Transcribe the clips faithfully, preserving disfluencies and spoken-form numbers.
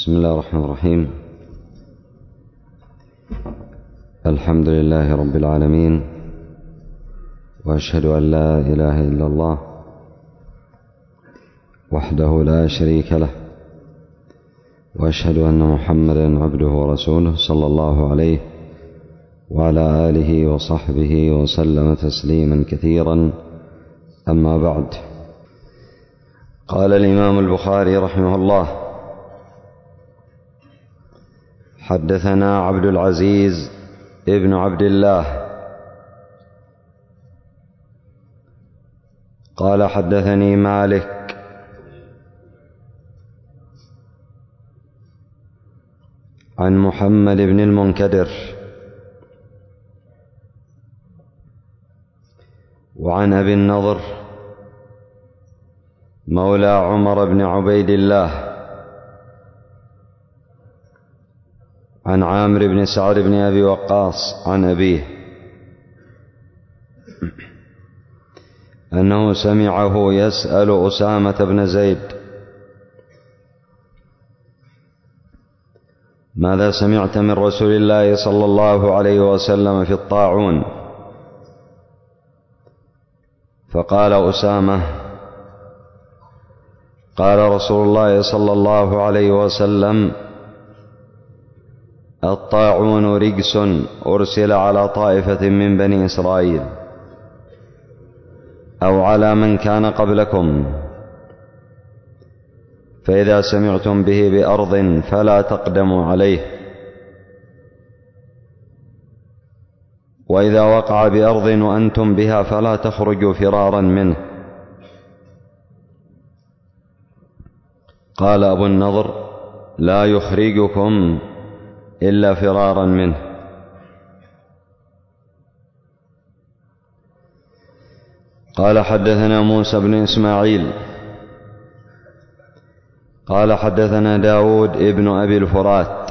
بسم الله الرحمن الرحيم. الحمد لله رب العالمين، وأشهد أن لا إله إلا الله وحده لا شريك له، وأشهد أن محمدا عبده ورسوله صلى الله عليه وعلى آله وصحبه وسلم تسليما كثيرا. أما بعد، قال الإمام البخاري رحمه الله: حدثنا عبد العزيز ابن عبد الله قال حدثني مالك عن محمد بن المنكدر وعن أبي النضر مولى عمر بن عبيد الله عن عامر بن سعد بن أبي وقاص عن أبيه أنه سمعه يسأل أسامة بن زيد: ماذا سمعت من رسول الله صلى الله عليه وسلم في الطاعون؟ فقال أسامة: قال رسول الله صلى الله عليه وسلم: الطاعون رجس أرسل على طائفة من بني إسرائيل أو على من كان قبلكم، فإذا سمعتم به بأرض فلا تقدموا عليه، وإذا وقع بأرض وأنتم بها فلا تخرجوا فرارا منه. قال أبو النضر: لا يخرجكم إلا فرارا منه. قال حدثنا موسى بن إسماعيل قال حدثنا داود ابن أبي الفرات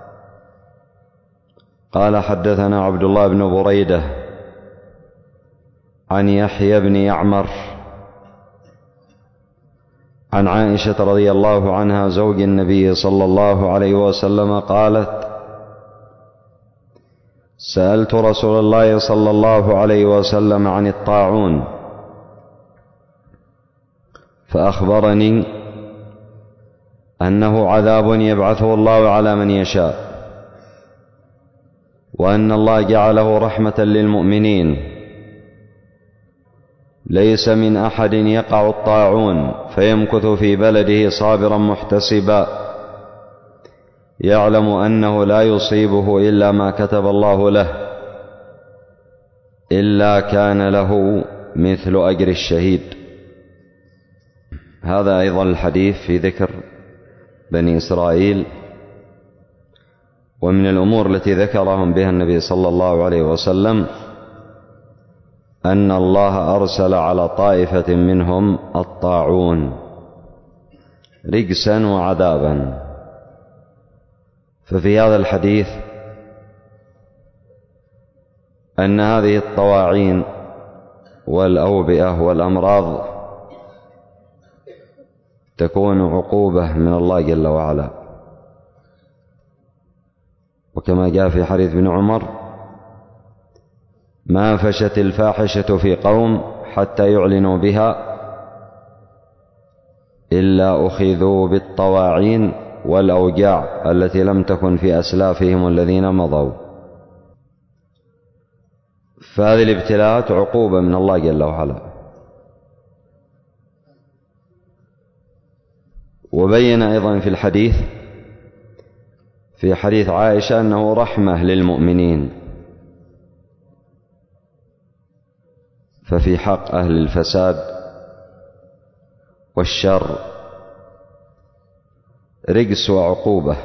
قال حدثنا عبد الله بن بريدة عن يحيى بن يعمر عن عائشة رضي الله عنها زوج النبي صلى الله عليه وسلم قالت: سألت رسول الله صلى الله عليه وسلم عن الطاعون فأخبرني أنه عذاب يبعثه الله على من يشاء، وأن الله جعله رحمة للمؤمنين، ليس من أحد يقع الطاعون فيمكث في بلده صابرا محتسبا يعلم أنه لا يصيبه إلا ما كتب الله له، إلا كان له مثل أجر الشهيد. هذا أيضا الحديث في ذكر بني إسرائيل، ومن الأمور التي ذكرهم بها النبي صلى الله عليه وسلم أن الله أرسل على طائفة منهم الطاعون رجسا وعذابا. ففي هذا الحديث أن هذه الطواعين والأوبئة والأمراض تكون عقوبة من الله جل وعلا، وكما جاء في حديث ابن عمر: ما فشت الفاحشة في قوم حتى يعلنوا بها إلا أخذوا بالطواعين والأوجاع التي لم تكن في أسلافهم الذين مضوا. فهذه الابتلاءات عقوبة من الله جل وعلا. وبين أيضا في الحديث في حديث عائشة أنه رحمة للمؤمنين، ففي حق أهل الفساد والشر رجس وعقوبة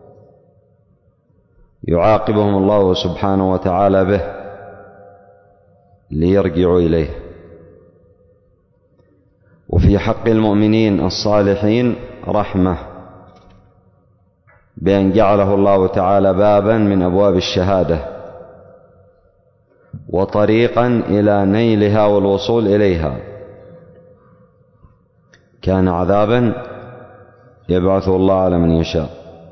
يعاقبهم الله سبحانه وتعالى به ليرجعوا إليه، وفي حق المؤمنين الصالحين رحمة بأن جعله الله تعالى بابا من أبواب الشهادة وطريقا إلى نيلها والوصول إليها. كان عذابا يبعثه الله على من يشاء.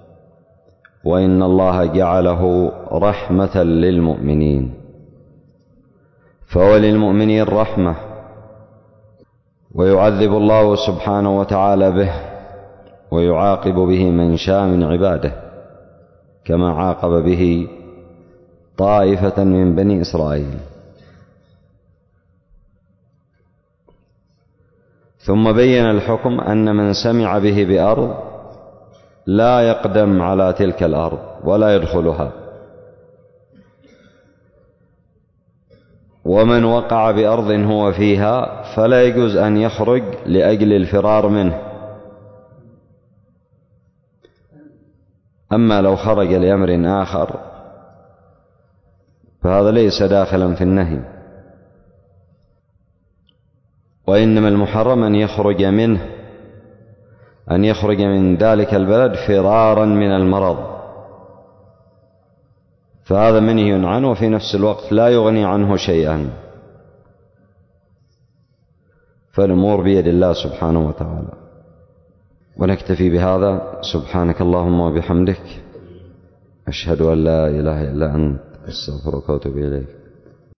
وإن الله جعله رحمة للمؤمنين، فهو للمؤمنين رحمة، ويعذب الله سبحانه وتعالى به ويعاقب به من شاء من عباده، كما عاقب به طائفة من بني إسرائيل. ثم بين الحكم أن من سمع به بأرض لا يقدم على تلك الأرض ولا يدخلها، ومن وقع بأرض هو فيها فلا يجوز أن يخرج لأجل الفرار منه. أما لو خرج لأمر آخر فهذا ليس داخلا في النهي، وإنما المحرم أن يخرج منه أن يخرج من ذلك البلد فرارا من المرض، فهذا منهي عنه، وفي نفس الوقت لا يغني عنه شيئا، فالأمور بيد الله سبحانه وتعالى. ونكتفي بهذا. سبحانك اللهم وبحمدك، أشهد أن لا إله إلا أنت، أستغفرك وأتوب إليك.